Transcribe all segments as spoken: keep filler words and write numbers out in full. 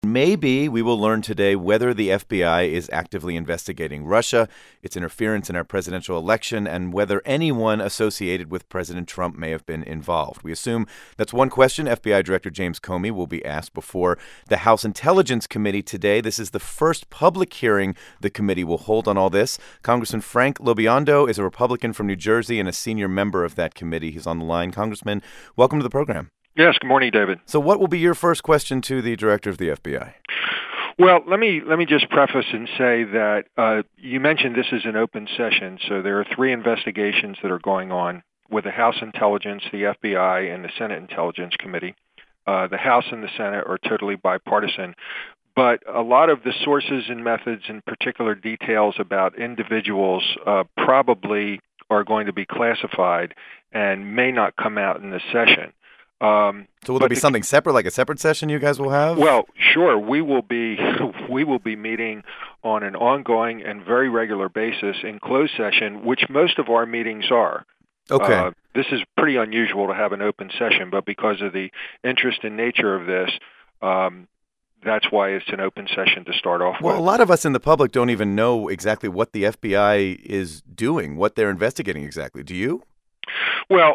Maybe we will learn today whether the F B I is actively investigating Russia, its interference in our presidential election, and whether anyone associated with President Trump may have been involved. We assume that's one question F B I Director James Comey will be asked before the House Intelligence Committee today. This is the first public hearing the committee will hold on all this. Congressman Frank LoBiondo is a Republican from New Jersey and a senior member of that committee. He's on the line. Congressman, welcome to the program. Yes, good morning, David. So what will be your first question to the director of the F B I? Well, let me let me just preface and say that uh, you mentioned this is an open session, so there are three investigations that are going on with the House Intelligence, the F B I, and the Senate Intelligence Committee. Uh, the House and the Senate are totally bipartisan, but a lot of the sources and methods and particular details about individuals uh, probably are going to be classified and may not come out in this session. Um, so will there be the, something separate, like a separate session you guys will have? Well, sure. We will be we will be meeting on an ongoing and very regular basis in closed session, which most of our meetings are. Okay. Uh, this is pretty unusual to have an open session, but because of the interest and nature of this, um, that's why it's an open session to start off well, with. Well, a lot of us in the public don't even know exactly what the F B I is doing, what they're investigating exactly. Do you? Well,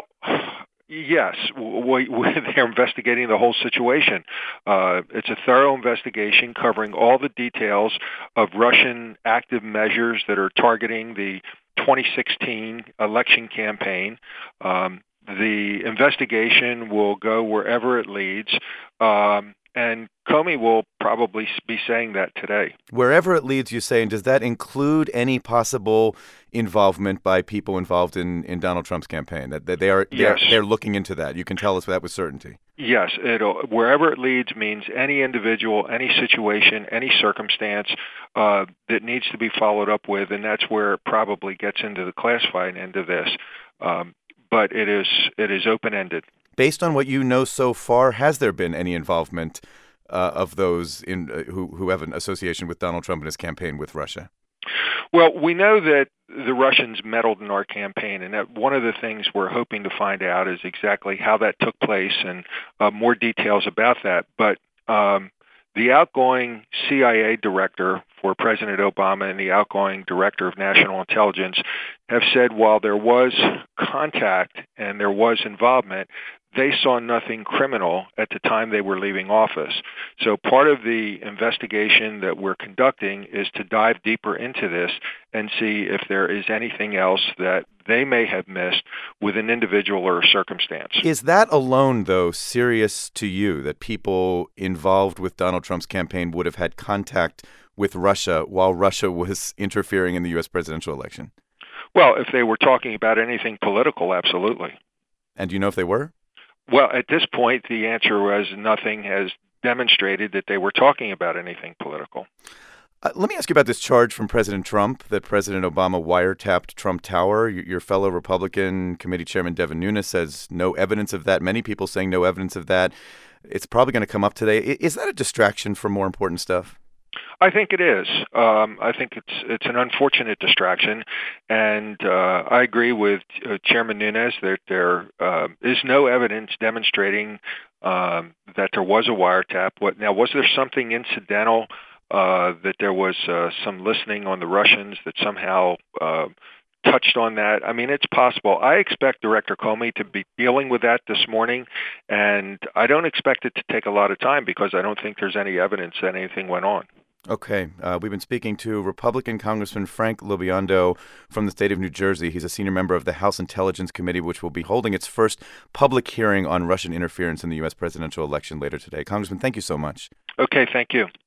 yes, we, we, they're investigating the whole situation. Uh, it's a thorough investigation covering all the details of Russian active measures that are targeting the twenty sixteen election campaign. Um, the investigation will go wherever it leads, um, and Comey will probably be saying that today. Wherever it leads, you say, and does that include any possible involvement by people involved in, in Donald Trump's campaign? That, that they are yes. they're, they're looking into that. You can tell us that with certainty. Yes, it'll, wherever it leads means any individual, any situation, any circumstance uh, that needs to be followed up with, and that's where it probably gets into the classified end of this. Um, but it is it is open-ended. Based on what you know so far, has there been any involvement uh, of those in uh, who who have an association with Donald Trump and his campaign with Russia? Well, we know that the Russians meddled in our campaign, and that one of the things we're hoping to find out is exactly how that took place and uh, more details about that. But um, the outgoing C I A director for President Obama and the outgoing director of national intelligence have said while there was contact and there was involvement, they saw nothing criminal at the time they were leaving office. So part of the investigation that we're conducting is to dive deeper into this and see if there is anything else that they may have missed with an individual or a circumstance. Is that alone, though, serious to you, that people involved with Donald Trump's campaign would have had contact with Russia while Russia was interfering in the U S presidential election? Well, if they were talking about anything political, absolutely. And do you know if they were? Well, at this point, the answer was nothing has demonstrated that they were talking about anything political. Uh, let me ask you about this charge from President Trump that President Obama wiretapped Trump Tower. Your, your fellow Republican committee chairman Devin Nunes says no evidence of that. Many people saying no evidence of that. It's probably going to come up today. Is that a distraction from more important stuff? I think it is. Um, I think it's it's an unfortunate distraction, and uh, I agree with uh, Chairman Nunes that there uh, is no evidence demonstrating um, that there was a wiretap. What now? Was there something incidental uh, that there was uh, some listening on the Russians that somehow uh, touched on that? I mean, it's possible. I expect Director Comey to be dealing with that this morning, and I don't expect it to take a lot of time because I don't think there's any evidence that anything went on. Okay. Uh, we've been speaking to Republican Congressman Frank LoBiondo from the state of New Jersey. He's a senior member of the House Intelligence Committee, which will be holding its first public hearing on Russian interference in the U S presidential election later today. Congressman, thank you so much. Okay, thank you.